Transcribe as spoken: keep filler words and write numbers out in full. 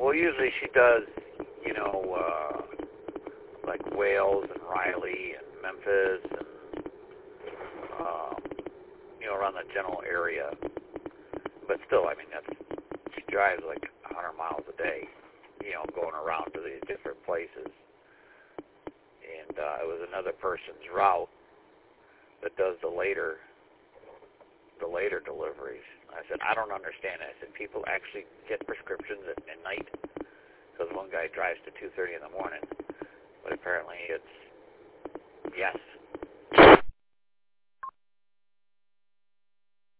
well, usually she does, you know, uh, like Wales and Riley and Memphis and, um, you know, around the general area. But still, I mean, that's, she drives like one hundred miles a day, you know, going around to these different places. And uh, it was another person's route that does the later, the later deliveries. I said, I don't understand it. I said, people actually get prescriptions at midnight because one guy drives to two thirty in the morning. But apparently it's, yes,